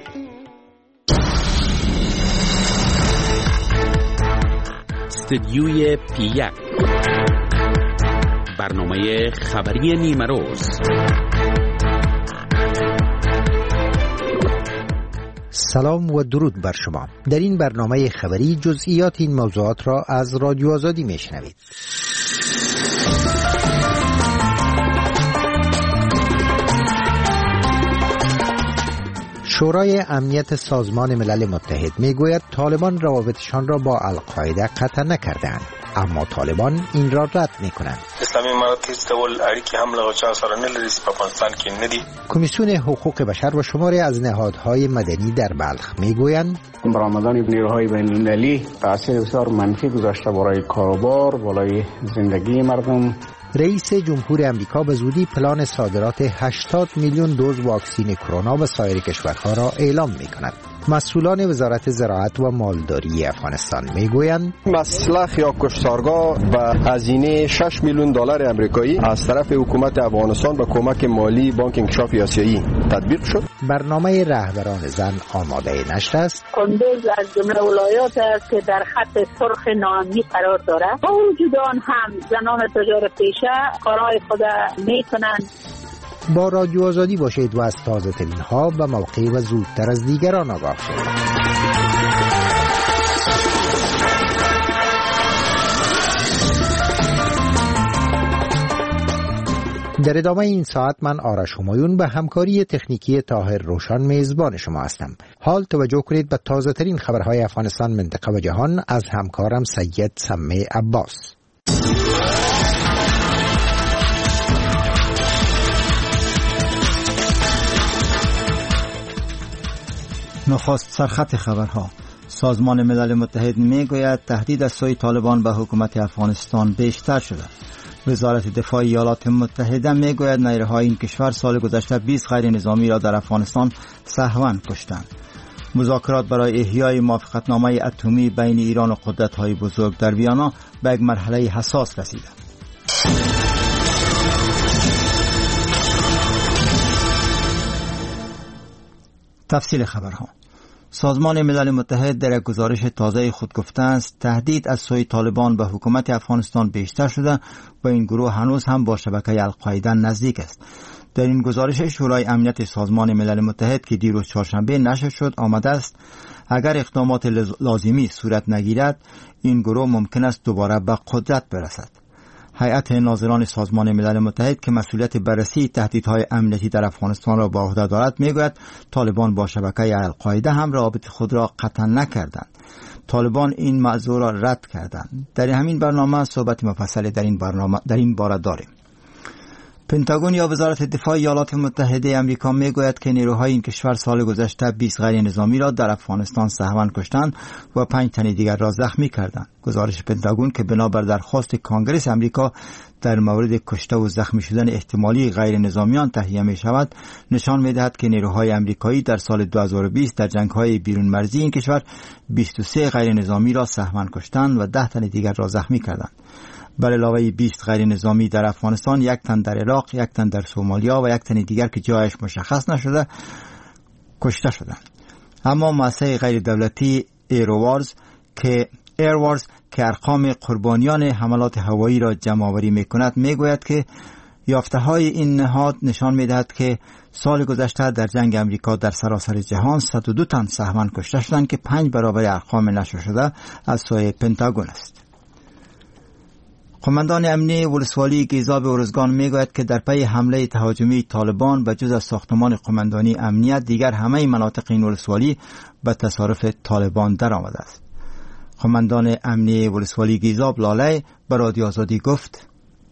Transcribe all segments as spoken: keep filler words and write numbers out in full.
استدیوی پی یک، برنامه خبری نیمه روز. سلام و درود بر شما. در این برنامه خبری جزئیات این موضوعات را از رادیو آزادی میشنوید. شورای امنیت سازمان ملل متحد میگوید طالبان روابطشان را با القاعده قطع نکردند، اما طالبان این را رد میکنند. اسلامی امارات هیڅ ډول اړیکې هم له چا سره نه لري په افغانستان کې نه دي. کمیسیون حقوق بشر و شماری از نهادهای مدنی در بلخ میگویند برآمدن نیروهای بین‌المللی تاثیر بسیار منفی گذاشته برای کاروبار، بالای زندگی مردم. رئیس جمهور امریکا به زودی پلان صادرات هشتاد میلیون دوز واکسن کرونا به سایر کشورها را اعلام می‌کند. مسئولان وزارت زراعت و مالداری افغانستان میگویند مسلخ یا کشتارگاه به هزینه شش میلیون دلار آمریکایی از طرف حکومت افغانستان به کمک مالی بانک انکشاف آسیایی تطبیق شد. برنامه رهبران زن آماده نشر است. کندوز از جمله ولایات است که در خط سرخ ناامنی قرار دارد. با وجود آن هم زنان تجار پیشه کارهای خود میکنند. با رادیو آزادی باشید و از تازه ترین ها به موقع و زودتر از دیگران آگاه شید. در ادامه این ساعت من آرش همایون به همکاری تکنیکی طاهر روشن میزبان شما هستم. حال توجه کنید به تازه ترین خبرهای افغانستان، منطقه و جهان از همکارم سید سمه عباس. نخست سرخط خبرها. سازمان ملل متحد میگوید تهدید از سوی طالبان به حکومت افغانستان بیشتر شده. وزارت دفاع ایالات متحده میگوید نیروهای این کشور سال گذشته بیست غیر نظامی را در افغانستان سهوا کشتند. مذاکرات برای احیای موافقتنامه اتمی بین ایران و قدرت‌های بزرگ در ویانا به یک مرحله حساس رسیده. تفصیل خبرها. سازمان ملل متحد در یک گزارش تازه خود گفته است تهدید از سوی طالبان به حکومت افغانستان بیشتر شده و این گروه هنوز هم با شبکه القاعده نزدیک است. در این گزارش شورای امنیت سازمان ملل متحد که دیروز چهارشنبه نشر شد آمده است اگر اقدامات لازمی صورت نگیرد این گروه ممکن است دوباره به قدرت برسد. هیئت ناظران سازمان ملل متحد که مسئولیت بررسی تهدیدهای امنیتی در افغانستان را به عهده دارد میگوید طالبان با شبکه القاعده هم روابط خود را قطع نکردند. طالبان این موضوع را رد کردند. در همین برنامه صحبت مفصلی در این برنامه در این باره داریم. پنتاگون یا وزارت دفاع ایالات متحده آمریکا میگوید که نیروهای این کشور سال گذشته بیست غیر نظامی را در افغانستان سهوا کشتند و پنج تن دیگر را زخمی کردند. گزارش پنتاگون که بنابر درخواست کانگرس آمریکا در مورد کشته و زخمی شدن احتمالی غیر نظامیان تهیه می شود نشان می دهد که نیروهای آمریکایی در سال دو هزار و بیست در جنگ‌های بیرون مرزی این کشور بیست و سه غیر نظامی را سهوا کشتند و ده تن دیگر را زخمی کردند. بر علاوه بیست غیر نظامی در افغانستان، یک تن در عراق، یک تن در سومالیا و یک تن دیگر که جایش مشخص نشده کشته شدند. اما مؤسسه غیر دولتی ایروارز که ایروارز که ارقام قربانیان حملات هوایی را جمع آوری می‌کند میگوید که یافته‌های این نهاد نشان می‌دهد که سال گذشته در جنگ امریکا در سراسر جهان صد و دو تن سهوا کشته شدند که پنج برابر ارقام نشر شده از سوی پنتاگون است. قماندان امنی ولسوالی گیزاب ارزگان میگوید که در پی حمله تهاجمی طالبان به جز از ساختمان قماندانی امنیت دیگر همه مناطق این ولسوالی به تصرف طالبان در آمده است. قماندان امنی ولسوالی گیزاب لاله به رادیو آزادی گفت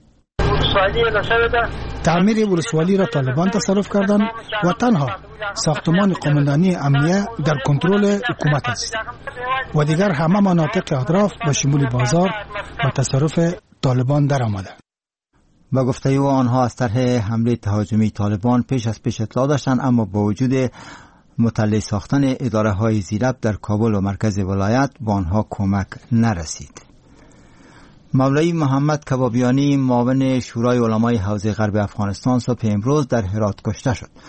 تعمیر ولسوالی را طالبان تصرف کردند و تنها ساختمان قماندانی امنیه در کنترل حکومت است و دیگر همه مناطق اطراف به شمول بازار و تصرف طالبان در آمده. با گفته او آنها از طرح حمله تهاجمی طالبان پیش از پیش اطلاع داشتند، اما با وجود مطلع ساختن اداره های زیرب در کابل و مرکز ولایت با آنها کمک نرسید. مولوی محمد کبابیانی معاون شورای علمای حوزه غرب افغانستان صبح امروز در هرات کشته شد.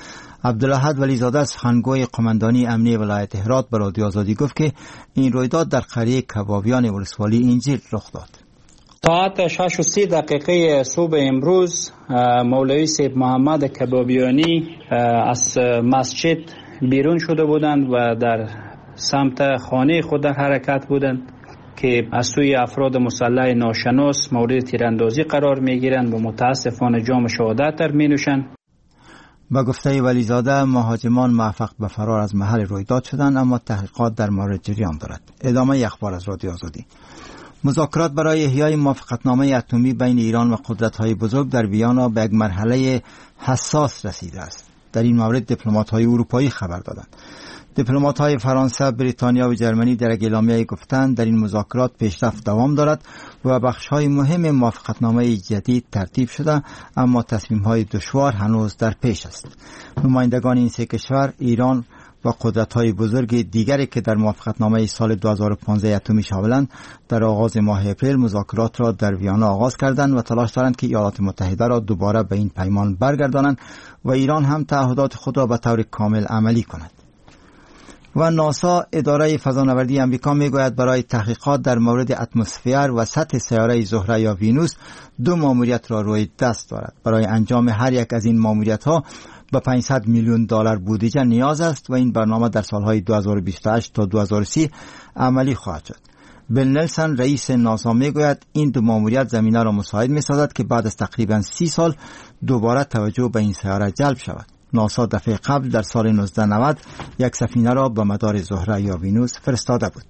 عبدالاحد ولیزاده سخنگوی قماندانی امنیه ولایت هرات به رادیو آزادی گفت که این رویداد در قریه کبابیان ولسوالی انجیل رخ داد. ساعت شش و سی دقیقه صبح امروز مولوی سید محمد کبابیانی از مسجد بیرون شده بودند و در سمت خانه خود در حرکت بودند که از سوی افراد مسلح ناشناس مورد تیراندازی قرار میگیرند و متاسفانه جام شهادت در می نوشند. با گفته ولیزاده مهاجمان موفق به فرار از محل رویداد شدند، اما تحقیقات در مورد جریان دارد. ادامه اخبار از رادیو آزادی. مذاکرات برای احیای موافقتنامه اتمی بین ایران و قدرت‌های بزرگ در ویانا به یک مرحله حساس رسیده است. در این مورد دیپلمات‌های اروپایی خبر دادند. دیپلمات‌های فرانسه، بریتانیا و جرمنی در اعلامیه گفتند در این مذاکرات پیشرفت دوام دارد و بخش‌های مهم موافقتنامه جدید ترتیب شده، اما تصمیم‌های دشوار هنوز در پیش است. نمایندگان این سه کشور، ایران و قدرت‌های بزرگ دیگری که در موافقتنامه سال دو هزار و پانزده اتمی شاملند، در آغاز ماه اپریل مذاکرات را در ویانا آغاز کردند و تلاش دارند که ایالات متحده را دوباره به این پیمان برگردانند و ایران هم تعهدات خود را به طور کامل عملی کند. و ناسا، اداره فضانوردی امریکا، میگوید برای تحقیقات در مورد اتمسفر و سطح سیاره زهره یا وینوس دو ماموریت را روی دست دارد. برای انجام هر یک از این ماموریت‌ها به پانصد میلیون دلار بودجه نیاز است و این برنامه در سالهای دو هزار و بیست و هشت تا دو هزار و سی عملی خواهد شد. بیل نلسون، رئیس ناسا، میگوید این دو ماموریت زمینه را مساعد می‌سازد که بعد از تقریباً سی سال دوباره توجه به این سیاره جلب شود. ناسا دفعه قبل در سال نوزده نود یک سفینه را به مدار زهره یا وینوس فرستاده بود.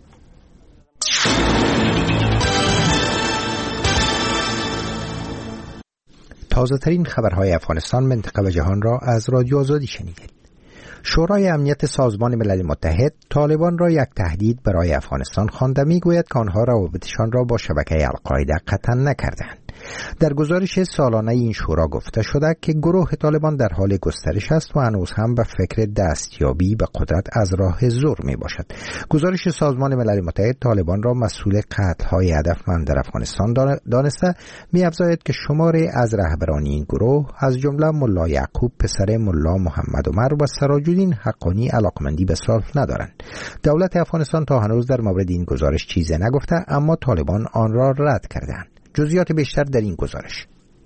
تازه ترین خبرهای افغانستان، منطقه و جهان را از رادیو آزادی شنیدید. شورای امنیت سازمان ملل متحد طالبان را یک تهدید برای افغانستان خوانده، میگوید که آنها روابطشان را با شبکه القاعده قطع نکردند. در گزارش سالانه این شورا گفته شده که گروه طالبان در حال گسترش است و هنوز هم به فکر دستیابی به قدرت از راه زور می باشد. گزارش سازمان ملل متحد طالبان را مسئول قتل‌های هدفمند در افغانستان دانسته، می افزاید که شماری از رهبران این گروه از جمله ملا یعقوب پسر ملا محمد عمر و سراج‌الدین حقانی علاقمندی به صلح ندارند. دولت افغانستان تا هنوز در مورد این گزارش چیزی نگفته، اما طالبان آن را رد کردند. جزئیات بیشتر در این گزارش.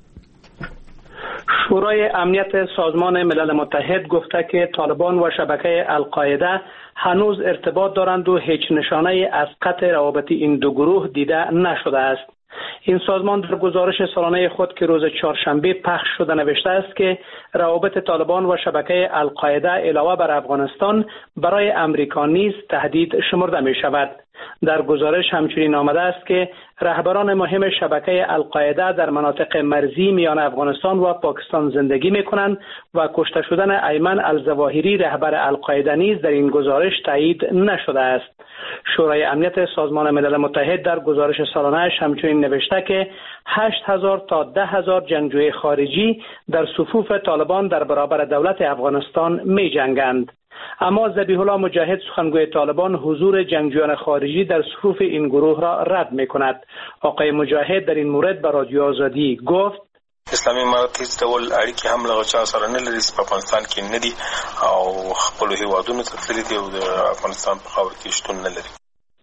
شورای امنیت سازمان ملل متحد گفته که طالبان و شبکه القاعده هنوز ارتباط دارند و هیچ نشانه از قطع روابط این دو گروه دیده نشده است. این سازمان در گزارش سالانه خود که روز چهارشنبه پخش شده نوشته است که روابط طالبان و شبکه القاعده علاوه بر افغانستان برای امریکا نیز تهدید شمرده می شود. در گزارش همچنین آمده است که رهبران مهم شبکه القاعده در مناطق مرزی میان افغانستان و پاکستان زندگی می کنند و کشته شدن ایمن الظواهری رهبر القاعده نیز در این گزارش تایید نشده است. شورای امنیت سازمان ملل متحد در گزارش سالانه‌اش همچنین نوشته که هشت هزار تا ده هزار جنگجوی خارجی در صفوف طالبان در برابر دولت افغانستان می جنگند. اما ذبیح الله مجاهد، سخنگوی طالبان، حضور جنگجویان خارجی در صفوف این گروه را رد می کند. آقای مجاهد در این مورد به رادیو آزادی گفت: اسلامي امارت هیڅ ډول اړیکې هم له چا سره نه لري په افغانستان کې نه دي او خپل هیوادونو ته تللي دي او د افغانستان په خاور کې شتون نه لري.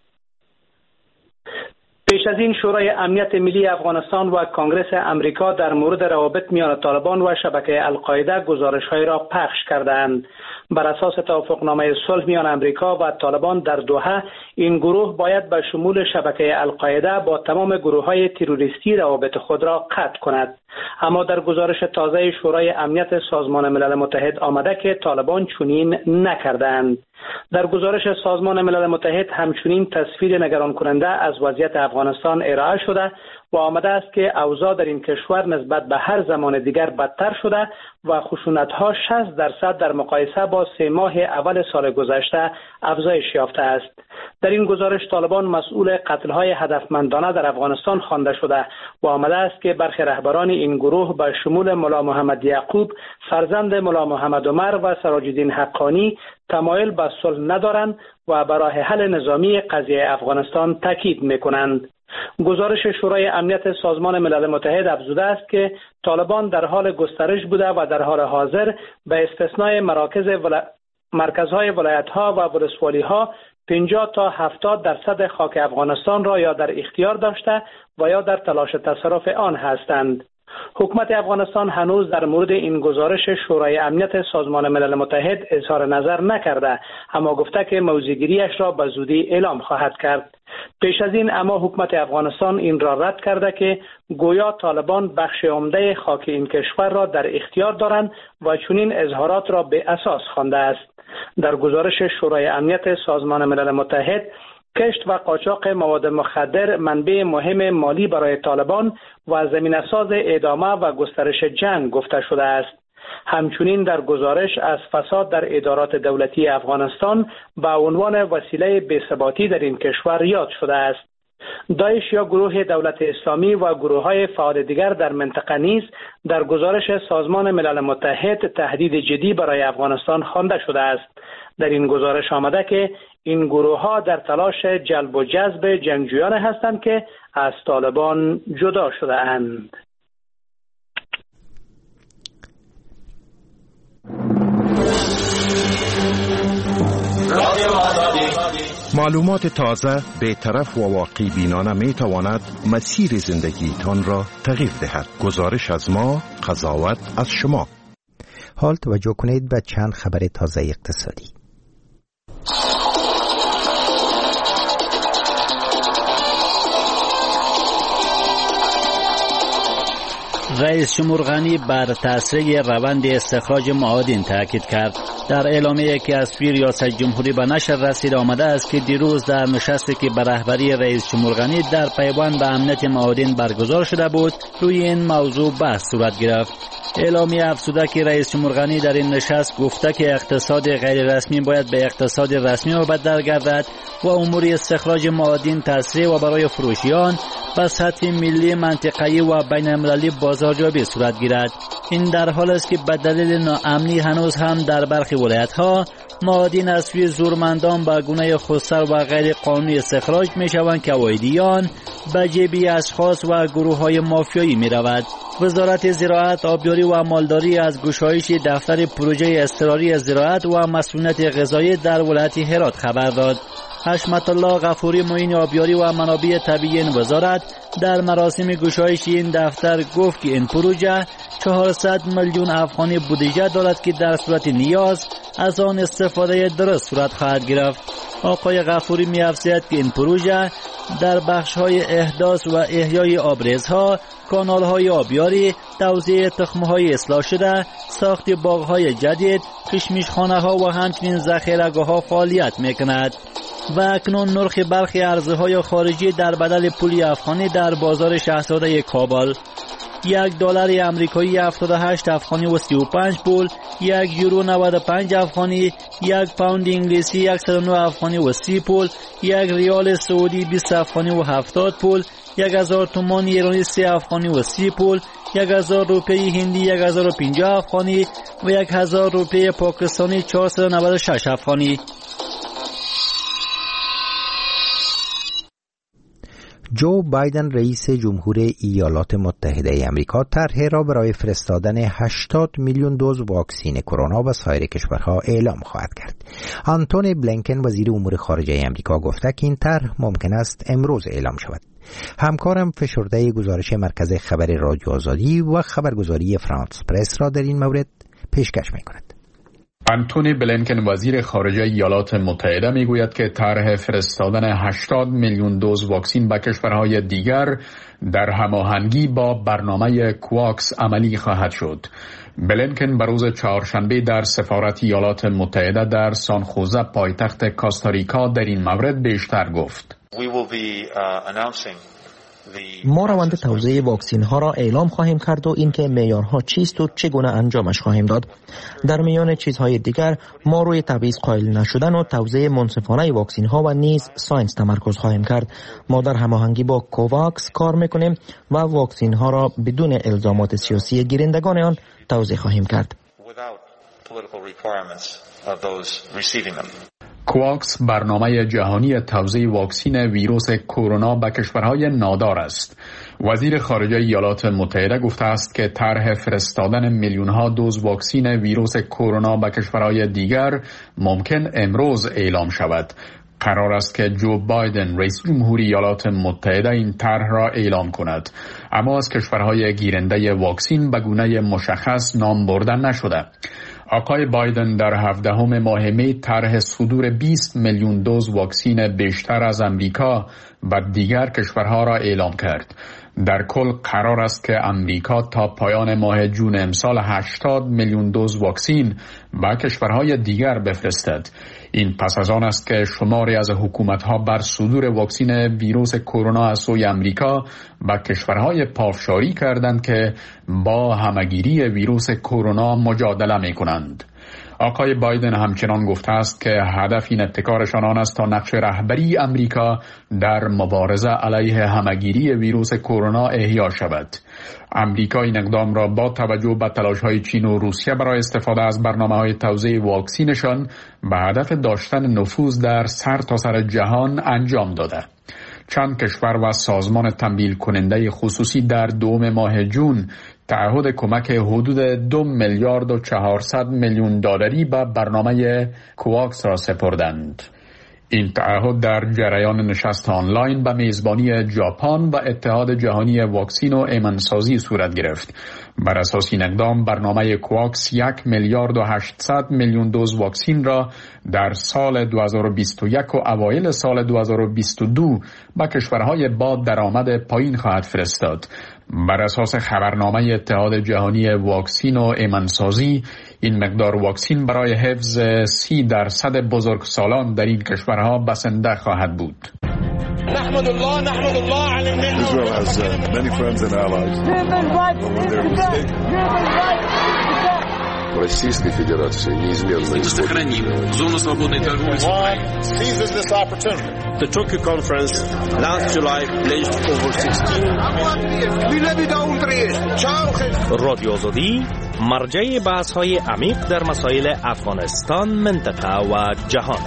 پیش از این شورای امنیت ملی افغانستان و کنگره امریکا در مورد روابط میان طالبان و شبکه القاعده گزارش‌هایی را پخش کردند. بر اساس توافقنامه صلح میان امریکا و طالبان در دوحه، این گروه باید به شمول شبکه القاعده با تمام گروه‌های تروریستی روابط خود را قطع کند. اما در گزارش تازه شورای امنیت سازمان ملل متحد آمده که طالبان چنین نکردند. در گزارش سازمان ملل متحد همچنین تصویر نگران کننده از وضعیت افغانستان ارائه شده و آمده است که اوضاع در این کشور نسبت به هر زمان دیگر بدتر شده و خشونت‌ها شصت درصد در مقایسه با سه ماه اول سال گذشته افزایش یافته است. در این گزارش طالبان مسئول قتل‌های هدفمندانه در افغانستان خوانده شده و آمده است که برخی رهبران این گروه به شمول ملا محمد یعقوب، فرزند ملا محمد عمر و سراج‌الدین حقانی تمایل به صلح ندارند و برای حل نظامی قضیه افغانستان تاکید می‌کنند. گزارش شورای امنیت سازمان ملل متحد افزوده است که طالبان در حال گسترش بوده و در حال حاضر به استثنای مراکز ولا... مرکزهای ولایت‌ها و ولسوالی‌ها پنجاه تا هفتاد درصد خاک افغانستان را یا در اختیار داشته و یا در تلاش تصرف آن هستند. حکومت افغانستان هنوز در مورد این گزارش شورای امنیت سازمان ملل متحد اظهار نظر نکرده، اما گفته که موضع‌گیری‌اش را به زودی اعلام خواهد کرد. پیش از این اما حکومت افغانستان این را رد کرده که گویا طالبان بخش عمده خاک این کشور را در اختیار دارند و چنین اظهارات را به اساس خوانده است. در گزارش شورای امنیت سازمان ملل متحد، کشت و قاچاق مواد مخدر منبع مهم مالی برای طالبان و زمینه‌ساز ادامه و گسترش جنگ گفته شده است. همچنین در گزارش از فساد در ادارات دولتی افغانستان به عنوان وسیله بی‌ثباتی در این کشور یاد شده است. داعش یا گروه دولت اسلامی و گروه‌های فعال دیگر در منطقه نیز در گزارش سازمان ملل متحد تهدید جدی برای افغانستان خوانده شده است. در این گزارش آمده که این گروه‌ها در تلاش جلب و جذب جنگجویان هستند که از طالبان جدا شده اند. معلومات تازه، بی‌طرف و واقعی بینانه می تواند مسیر زندگیتان را تغییر دهد. گزارش از ما، قضاوت از شما. حال توجه کنید به چند خبر تازه اقتصادی. رئیس جمهور غنی بر تاثیر روند استخراج معادن تاکید کرد. در اعلامیه‌ای که از سوی ریاست جمهوری به نشر رسیده آمده است که دیروز در نشستی که به رهبری رئیس جمهور غنی در پیوند به امنیت معادن برگزار شده بود، روی این موضوع بحث صورت گرفت. اعلامیه افزوده که رئیس جمهور غنی در این نشست گفته که اقتصاد غیر رسمی باید به اقتصاد رسمی مبدل گردد و امور استخراج معادن تسریع و برای فروشیان به سطح ملی، منطقه‌ای و بین المللی بازاریابی صورت گیرد. این در حال است که به دلیل ناامنی هنوز هم در برخی ولایت‌ها معادن از سوی زورمندان به گونه خودسر و غیر قانونی استخراج می‌شوند که عوایدیان به جیب اشخاص و گروه‌های مافیایی می‌رود. وزارت زراعت، آبیاری و مالداری از گشایش دفتر پروژه اضطراری زراعت و مسئولیت غذایی در ولایت هرات خبر داد. حشمت الله غفوری، معین آبیاری و منابع طبیعی این وزارت، در مراسم گشایش این دفتر گفت که این پروژه چهارصد میلیون افغانی بودجه دارد که در صورت نیاز از آن استفاده درست صورت خواهد گرفت. آقای غفوری می‌افزاید که این پروژه در بخش‌های احداث و احیای آبریزها، کانال‌های آبیاری، توزیع تخم‌های اصلاح شده، ساخت باغ‌های جدید، کشمشخانه‌ها و همچنین ذخیره‌گاه‌ها فعالیت می‌کند. و اکنون نرخ برخی ارزهای خارجی در بدل پول افغانی در بازار شاهزاده کابل: یک دلار امریکایی هفتاد و هشت افغانی و سی و پنج پول، یک یورو نود و پنج افغانی، یک پوند انگلیسی صد و نه افغانی و سی پول، یک ریال سعودی بیست افغانی و هفتاد پول، یک هزار تومان ایرانی سی افغانی و سی پول، یک هزار روپیه هندی یک هزار و پنجاه افغانی و یک هزار روپیه پاکستانی چهارصد و نود و شش افغانی. جو بایدن رئیس جمهور ایالات متحده آمریکا طرح را برای فرستادن هشتاد میلیون دوز واکسن کرونا به سایر کشورها اعلام خواهد کرد. آنتونی بلینکن وزیر امور خارجه آمریکا گفته که این طرح ممکن است امروز اعلام شود. همکارم فشرده گزارش مرکز خبر رادیو آزادی و خبرگزاری فرانس پرس را در این مورد پیشکش می‌کند. آنتونی بلینکن وزیر خارجه ایالات متحده میگوید که طرح فرستادن هشتاد میلیون دوز واکسن به کشورهای دیگر در هماهنگی با برنامه کواکس عملی خواهد شد. بلینکن به روز چهارشنبه در سفارت ایالات متحده در سان خوزه پایتخت کاستاریکا در این مورد بیشتر گفت. ما روند توزیع واکسن ها را اعلام خواهیم کرد و اینکه معیارها چیست و چگونه انجامش خواهیم داد. در میان چیزهای دیگر ما روی تبعیض قائل نشدن و توزیع منصفانه واکسن ها و نیز ساینس تمرکز خواهیم کرد. ما در هماهنگی با کوواکس کار میکنیم و واکسن ها را بدون الزامات سیاسی گیرندگان آن توزیع خواهیم کرد. کواکس برنامه جهانی توزیع واکسن ویروس کرونا به کشورهای نادار است. وزیر خارجه ایالات متحده گفته است که طرح فرستادن میلیون‌ها دوز واکسن ویروس کرونا به کشورهای دیگر ممکن امروز اعلام شود. قرار است که جو بایدن رئیس جمهوری ایالات متحده این طرح را اعلام کند، اما از کشورهای گیرنده واکسن به گونه مشخص نام برده نشده. آقای بایدن در هفدهم ماه می طرح صدور بیست میلیون دوز واکسن بیشتر از امریکا و دیگر کشورها را اعلام کرد. در کل قرار است که امریکا تا پایان ماه جون امسال هشتاد میلیون دوز واکسن به کشورهای دیگر بفرستد. این پس از آن است که شماری از حکومت‌ها بر صدور واکسن ویروس کرونا از سوی امریکا به کشورهای پافشاری کردند که با همگیری ویروس کرونا مجادله می‌کنند. آقای بایدن همچنان گفته است که هدف این ابتکارشان آن است تا نقش رهبری امریکا در مبارزه علیه همگیری ویروس کرونا احیا شود. امریکا این اقدام را با توجه به تلاش‌های چین و روسیه برای استفاده از برنامه‌های توزیع واکسنشان به هدف داشتن نفوذ در سرتاسر جهان انجام داده. چند کشور و سازمان تمویل کننده خصوصی در دوم ماه جون تعهد کمک حدود دو میلیارد و چهارصد میلیون دلاری به برنامه کواکس را سپردند. این تعهد در جریان نشست آنلاین به میزبانی ژاپن و اتحاد جهانی واکسن و ایمنسازی صورت گرفت. بر اساس این اقدام برنامه کواکس یک میلیارد و هشتصد میلیون دوز واکسن را در سال دو هزار و بیست و یک و اوایل سال دو هزار و بیست و دو به کشورهای با درآمد پایین خواهد فرستاد. بر اساس خبرنامه اتحاد جهانی واکسن و ایمنسازی، این مقدار واکسن برای حفظ سی درصد بزرگسالان در این کشورها بسنده خواهد بود. نحمد الله نحمد الله علی النعمة. Israel has uh, many friends and allies. Российской Федерации неизменно сохраним зону свободной торговли с Украиной. Seizes this opportunity. The Tokyo conference last July pledged over sixteen رادیو آزادی مرجع بحث‌های عمیق در مسائل افغانستان، منطقه و جهان.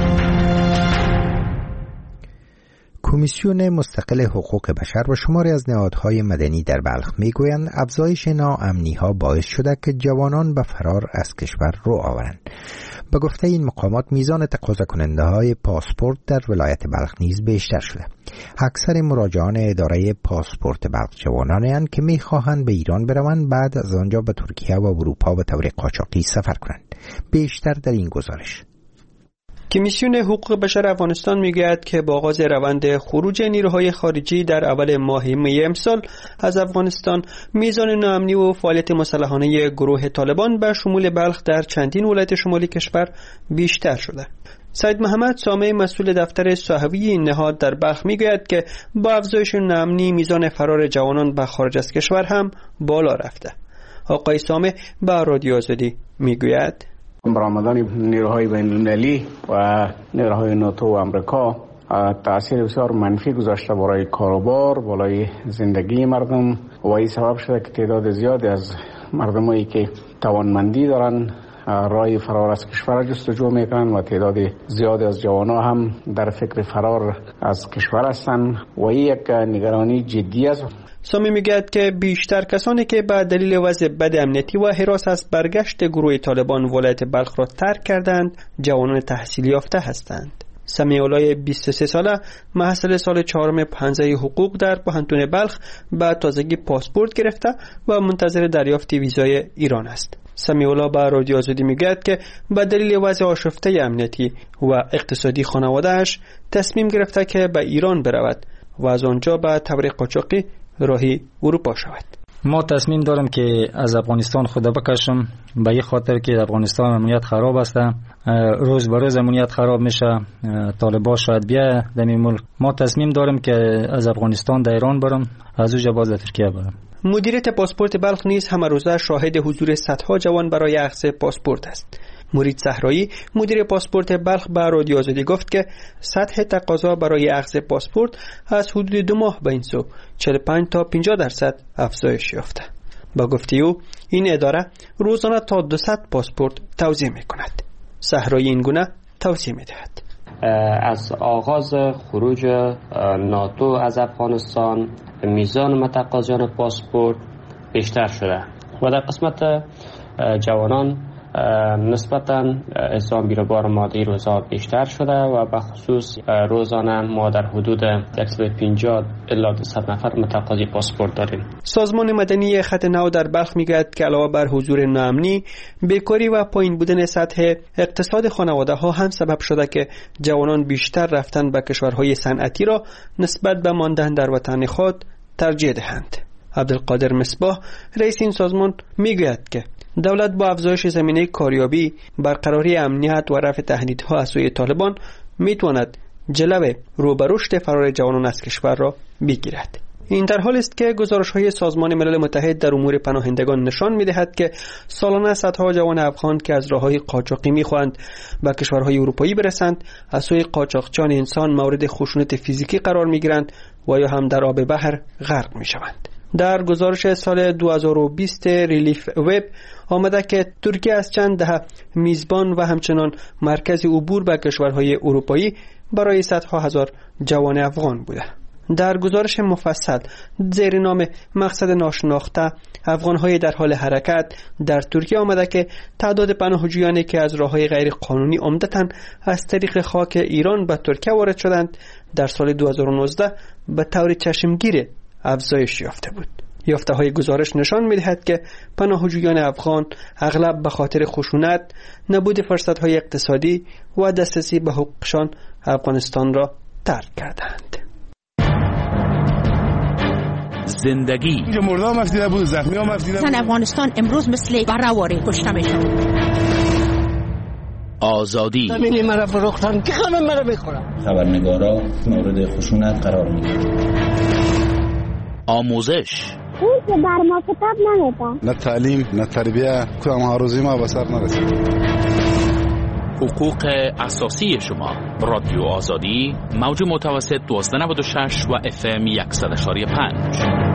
کمیسیون مستقل حقوق بشر و شماری از نهادهای مدنی در بلخ میگویند افزایش ناامنی‌ها باعث شده که جوانان به فرار از کشور رو آورند. به گفته این مقامات میزان تقاضا کننده های پاسپورت در ولایت بلخ نیز بیشتر شده. اکثر مراجعان اداره پاسپورت بلخ جوانانی اند که میخواهند به ایران بروند، بعد از آنجا به ترکیه و اروپا به طور قاچاقی سفر کنند. بیشتر در این گزارش. کمیسیون حقوق بشر افغانستان میگوید که با آغاز روند خروج نیروهای خارجی در اول ماه می امسال از افغانستان، میزان ناامنی و فعالیت مسلحانه گروه طالبان به شمول بلخ در چندین ولایت شمالی کشور بیشتر شده. سید محمد سامه مسئول دفتر صحوی این نهاد در بلخ میگوید که با افزایش ناامنی میزان فرار جوانان به خارج از کشور هم بالا رفته. آقای سامه به رادیو آزادی میگوید برآمدن نیروهای بین‌المللی و نیروهای ناتو و آمریکا تأثیر بسیار منفی گذاشته برای کاروبار، برای زندگی مردم و این سبب شده که تعداد زیادی از مردمایی که توانمندی دارن راه فرار از کشور جستجو میکنن و تعداد زیادی از جوانان هم در فکر فرار از کشور هستند و این یک نگرانی جدی است. سامی میگوید که بیشتر کسانی که به دلیل وضع بد امنیتی و حراس از برگشت گروه طالبان ولایت بلخ را ترک کردند جوانان تحصیل یافته هستند. سمیع اولای بیست و سه ساله محصل سال چهارم پنجه حقوق در پوهنتون بلخ به تازگی پاسپورت گرفته و منتظر دریافت ویزای ایران است. سمیع اولا به رادیو آزادی میگوید که به دلیل وضع آشفته امنیتی و اقتصادی خانواده‌اش تصمیم گرفته که به ایران برود و از آنجا به طور قاچاقی راهی اروپا شود. ما تصمیم دارم که از افغانستان خود بکشم، به این خاطر که افغانستان امنیت خراب است، روز به روز امنیت خراب میشه، طالبان شاید بیا در این ملک. ما تصمیم دارم که از افغانستان در ایران برم، از اونجا باز در ترکیه برم. مدیریت پاسپورت بلخ نیز همه روزه شاهد حضور صدها جوان برای اخذ پاسپورت است. مرید صحرایی مدیر پاسپورت بلخ به رادیو آزادی گفت که سطح تقاضا برای اخذ پاسپورت از حدود دو ماه به این سو چهل و پنج تا پنجاه درصد افزایش یافته. با گفته او این اداره روزانه تا دویست پاسپورت توزیع می کند. صحرایی این گونه توضیح می‌دهد. از آغاز خروج ناتو از افغانستان میزان متقاضیان پاسپورت بیشتر شده و در قسمت جوانان نسبتاً اعزام بیروبار مادی روزها بیشتر شده و به خصوص روزانه ما در حدود صد و پنجاه الی دویست نفر متقاضی پاسپورت داریم. سازمان مدنی خط نو در بلخ میگوید که علاوه بر حضور ناامنی، بیکاری و پایین بودن سطح اقتصاد خانواده ها هم سبب شده که جوانان بیشتر رفتن به کشورهای صنعتی را نسبت به ماندن در وطن خود ترجیح دهند. عبدالقادر مصباح رئیس این سازمان میگوید که دولت با افزایش زمینه کاریابی، برقراری امنیت و رفع تهدیدها از سوی طالبان میتواند جلو رو به رشد فرار جوانان از کشور را بگیرد. این در حالی است که گزارش‌های سازمان ملل متحد در امور پناهندگان نشان می‌دهد که سالانه صدها جوان افغان که از راه‌های قاچاقی می‌خواهند به کشورهای اروپایی برسند، از سوی قاچاقچیان انسان مورد خشونت فیزیکی قرار می‌گیرند و یا هم در آب بحر غرق می‌شوند. در گزارش سال دو هزار و بیست ریلیف وب آمده که ترکیه از چند دهه میزبان و همچنان مرکز عبور به کشورهای اروپایی برای صدها هزار جوان افغان بوده. در گزارش مفصل زیر نام مقصد ناشناخته افغان‌های در حال حرکت در ترکیه آمده که تعداد پناهجویانی که از راه‌های غیر قانونی عمدتاً از طریق خاک ایران به ترکیه وارد شدند در سال دو هزار و نوزده به طور چشمگیر افزایش یافته بود. یافته های گزارش نشان می‌دهد که پناهجویان افغان اغلب به خاطر خشونت، نبود فرصت‌های اقتصادی و دسترسی به حقوقشان افغانستان را ترک کردند. زندگی مردم مفتیده بود، زخمی ها مفتیده بود. افغانستان امروز مثل برآوری کشته میشه. آزادی زمینی مرا فروختن که همه مرا میخورن. خبرنگارا مورد خشونت قرار میگیرن. آموزش اون که بر ما کتاب نمیدن. نه تعلیم نه تربیه، کدام هاروزی ما به سر نرسید. حقوق اساسی شما. رادیو آزادی موج متوسط دویست و نود و شش و اف ام صد و پنج.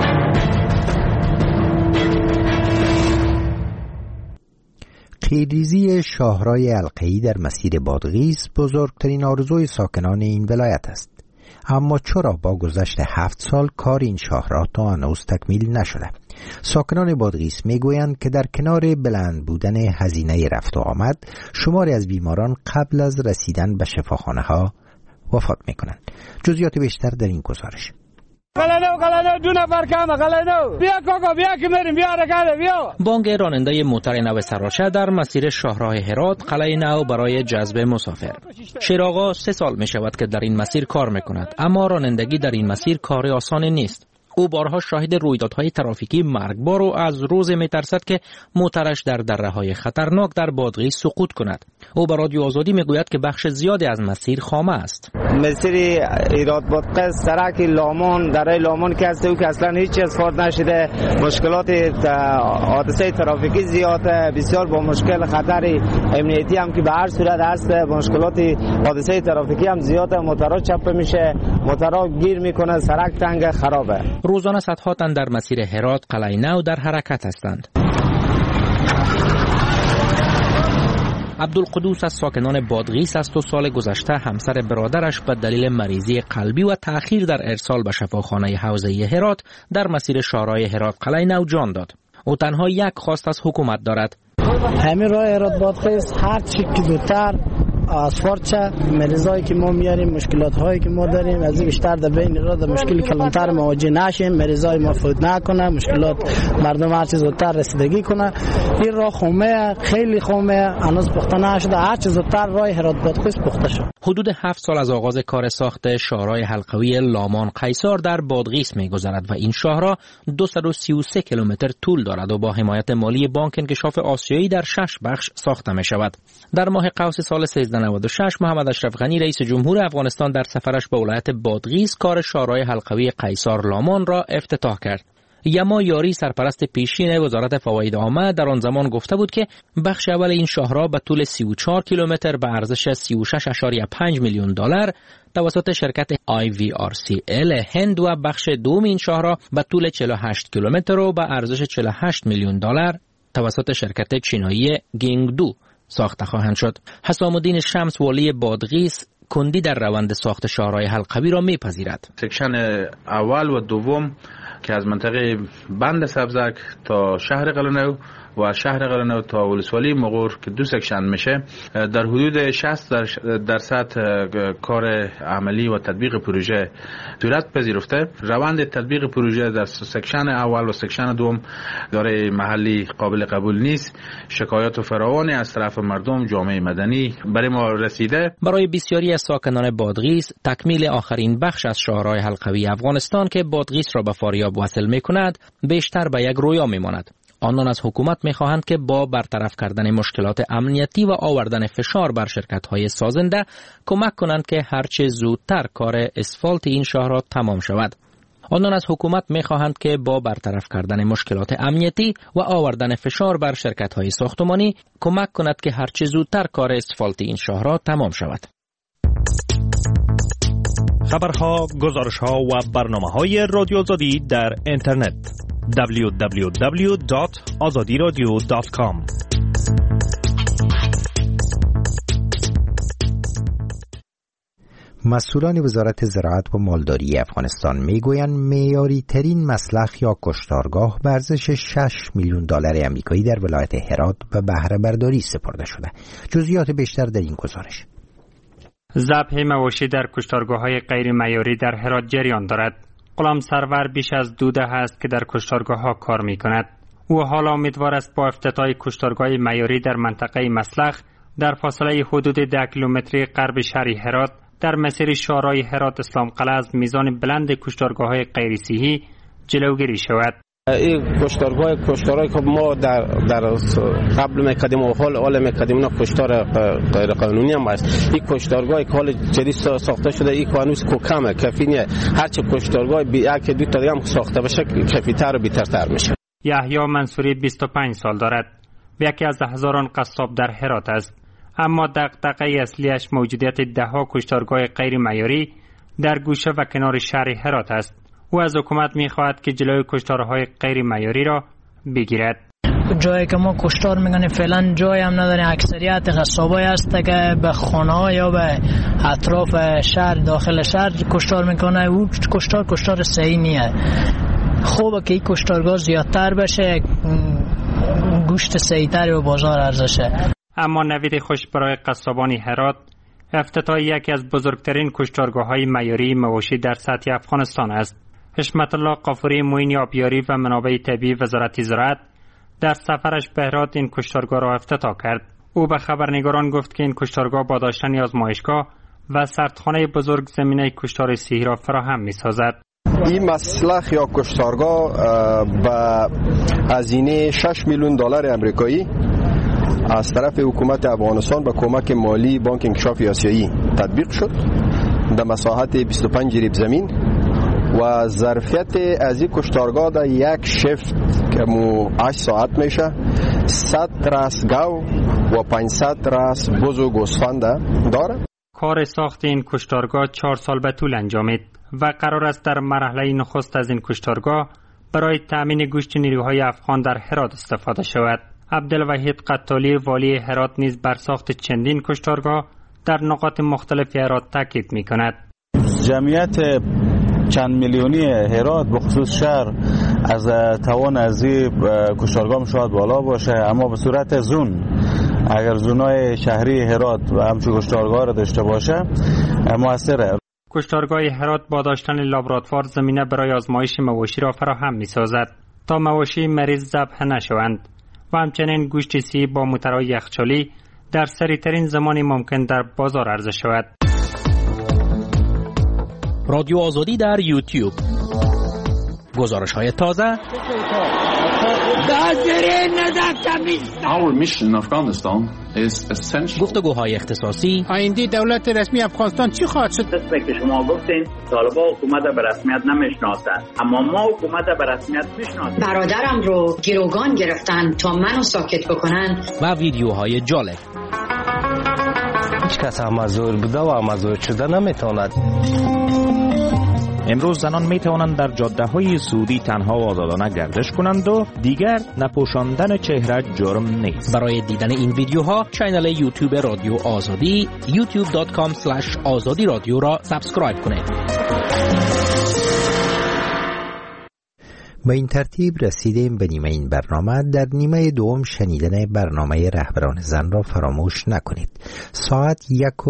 خیریزی شاهرای القهی در مسیر بادغیس بزرگترین آرزوی ساکنان این ولایت است. اما چرا با گذشت هفت سال کار این شاهراه تا هنوز تکمیل نشده؟ ساکنان بادغیس میگویند که در کنار بلند بودن هزینه رفت و آمد، شماری از بیماران قبل از رسیدن به شفاخانه ها وفات میکنند. جزئیات بیشتر در این گزارش. قلنو قلنو دو نفر کمه قلنو بیا کوکو بیا که میریم بیا رکاله بیا. بانگ راننده موتر نو سراشه در مسیر شاهراه هرات قلعه نو برای جذب مسافر. شیراغا سه سال می شود که در این مسیر کار می کند، اما رانندگی در این مسیر کار آسانی نیست. او بارها شاهد رویدادهای ترافیکی مرگبار و از روز می ترسد که موترش در دره‌های خطرناک در بادغیس سقوط کند. او به رادیو آزادی می گوید که بخش زیادی از مسیر خامه است. مسیر ایراد بادغیس سرک لامان دره لامان که هست او که اصلا هیچ اسفالت نشده، مشکلات حادثه ترافیکی زیاده، بسیار با مشکل خطر امنیتی هم که به هر صورت هست، مشکلات حادثه ترافیکی هم زیاده، موترها چپ میشه، موترها گیر میکنه، سرک تنگ خرابه. روزانه صدها تن در مسیر هرات قلعه نو در حرکت هستند. عبدالقدوس از ساکنان بادغیس است و سال گذشته همسر برادرش به دلیل مریضی قلبی و تأخیر در ارسال به شفاخانه حوزه هرات در مسیر شاهراه هرات قلعه نو جان داد. او تنها یک خواست از حکومت دارد. همین راه هرات بادغیس هر چی که زودتر اسفالت شه، مریضایی که ما میاریم، مشکلات هایی که ما داریم از این بیشتر در بین را در مشکل کلانتر مواجه نشیم، مریضای ما فوت نکنه، مشکلات مردم هر چیز زودتر رسیدگی کنه. این راه خومه، خیلی خومه، هنوز پخته نشده، هر چیز زودتر راه هرات بادغیس پخته شه. حدود هفت سال از آغاز کار ساخت شاهراه حلقوی لامان قیصار در بادغیس می‌گذرد و این شاهراه دویست و سی و سه کیلومتر طول دارد و با حمایت مالی بانک انکشاف آسیایی در شش بخش ساخته می‌شود. در ماه قوس سال سیزده نود و شش محمد اشرف غنی رئیس جمهور افغانستان در سفرش به ولایت بادغیس کار شاهراه حلقوی قیصار لامان را افتتاح کرد. یما یاری سرپرست پیشین وزارت فواید عامه در آن زمان گفته بود که بخش اول این شاهراه به طول سی و چهار کیلومتر به ارزش سی و شش ممیز پنج میلیون دلار توسط شرکت آی وی آر سی ال هند و بخش دوم این شاهراه به طول چهل و هشت کیلومتر و به ارزش چهل و هشت میلیون دلار توسط شرکت چینایی گینگدو ساخته خواهند شد. حسام الدین شمس والی بادغیس کندی در روند ساخت شاهراه حلقوی را میپذیرد. سکشن اول و دوم که از منطقه بند سبزک تا شهر قلعه‌نو و از شهر قلعه‌نو تا ولسوالی مغور که دو سکشن میشه در حدود شصت درصد کار عملی و تطبیق پروژه صورت پذیرفته. روند تطبیق پروژه در سکشن اول و سکشن دوم داره محلی قابل قبول نیست. شکایات فراوانی از طرف مردم جامعه مدنی برای ما رسیده. برای بسیاری از ساکنان بادغیس تکمیل آخرین بخش از شاهراه حلقوی افغانستان که بادغیس را به فاریاب وصل میکند بیشتر به یک رویا میماند. آنان از حکومت می‌خواهند که با برطرف کردن مشکلات امنیتی و آوردن فشار بر شرکت‌های سازنده کمک کنند که هرچه زودتر کار اسفالت این شاهراه تمام شود. آنان از حکومت می‌خواهند که با برطرف کردن مشکلات امنیتی و آوردن فشار بر شرکت‌های ساختمانی کمک کند که هرچه زودتر کار اسفالت این شاهراه تمام شود. خبرها، گزارش‌ها و برنامه‌های رادیو آزادی در اینترنت دبلیو دبلیو دبلیو دات آزادی رادیو دات کام. مسئولان وزارت زراعت و مالداری افغانستان میگویند معیاری ترین مسلخ یا کشتارگاه به ارزش شش میلیون دلار آمریکایی در ولایت هرات به بهره برداری سپرده شده. جزئیات بیشتر در این گزارش. ذبح مواشی در کشتارگاه‌های غیر معیاری در هرات جریان دارد. غلام سرور بیش از دو دهه است که در کشتارگاه‌ها کار می‌کند. او حالا امیدوار است با افتتاح کشتارگاه معیاری در منطقه مسلخ در فاصله حدود ده کیلومتری غرب شهر هرات در مسیر شاهراه هرات اسلام قلعه از میزان بلند کشتارگاه‌های غیر صحی جلوگیری شود. این کشتارگاه کشتارهایی که ما در در قبل میکردیم و حال حال میکردیم اینا کشتار غیر قانونی هم است. این کشتارگاه که حال جدید ساخته شده این هنوز کمه، کافی نیست. هر چه کشتارگاه یک دو تا هم ساخته بشه کافی‌تر و بهترتر میشه. یحیی منصوری بیست و پنج سال دارد. یکی از هزاران قصاب در هرات است. اما دغدغه اصلیش موجودیت ده‌ها کشتارگاه غیر معیاری در گوشه و کنار شهر هرات است. او از حکومت می‌خواهد که جلوی کشتارهای غیر معیاری را بگیرد. جایی که ما کشتار می‌کنیم فعلا جایی هم نداره. اکثریت قصابای هست که به خانه‌ها یا به اطراف شهر داخل شهر کشتار می‌کنه. او کشتار کشتار صحیح نیست. خوبه که این کشتارگاه زیادتر بشه، گوشت صحیح‌تر و بازار ارزشه. اما نوید خوش برای قصابان هرات افتتاح یکی از بزرگترین کشتارگاه‌های معیاری مواشی در سطح افغانستان است. حشمت الله قافوری معین آبیاری و منابع طبیعی وزارت زراعت در سفرش به هرات این کشتارگاه را افتتاح کرد. او به خبرنگاران گفت که این کشتارگاه با داشتن آزمایشگاه و سردخانه بزرگ زمینه کشتار صحی را فراهم می‌سازد. این مسلخ یا کشتارگاه با هزینه شش میلیون دلار آمریکایی از طرف حکومت افغانستان با کمک مالی بانک انکشاف آسیایی تطبیق شد در مساحت بیست و پنج ریب زمین و ظرفیت از این کشتارگاه در یک شفت که مو هشت ساعت میشه صد راس گاو و پانصد راس بز و گوسفند داره. کار ساخت این کشتارگاه چهار سال به طول انجامید و قرار است در مرحله نخست از این کشتارگاه برای تأمین گوشت نیروهای افغان در هرات استفاده شود. عبدالوحید قطالی والی هرات نیز بر ساخت چندین کشتارگاه در نقاط مختلف هرات تاکید می‌کند. جمعیت چند میلیونی هرات به خصوص شهر از توان از این کشتارگاه شاید بالا باشه، اما به صورت زون اگر زونای شهری هرات و همچون کشتارگاه را داشته باشه موثره. کشتارگاه هرات با داشتن لابراتوار زمینه برای آزمایش مواشی را فراهم می‌سازد تا مواشی مریض ذبح نشوند و همچنین گوشت صحی با موتورهای یخچالی در سریع‌ترین زمانی ممکن در بازار عرضه شود. رادیو آزادی در یوتیوب. گزارش‌های تازه. Our mission in Afghanistan is essential. گفتگوهای اختصاصی. آینده دولت رسمی افغانستان چی خواهد شد؟ که شما گفتین طالبان حکومت به رسمیت نمیشناسند، اما ما حکومت به رسمیت میشناسیم. برادرم رو گروگان گرفتن تا منو ساکت بکنن. و ویدیوهای جالب. هیچ کس هم مزور بوده و مزور شده نمیتواند. امروز زنان می توانند در جاده های سعودی تنها و آزادانه گردش کنند و دیگر نپوشاندن چهره جرم نیست. برای دیدن این ویدیوها کانال یوتیوب رادیو آزادی یوتیوب دات کام اسلش آزادی رادیو را سابسکرایب کنید. با این ترتیب رسیدیم به نیمه این برنامه. در نیمه دوم شنیدن برنامه رهبران زن را فراموش نکنید. ساعت یک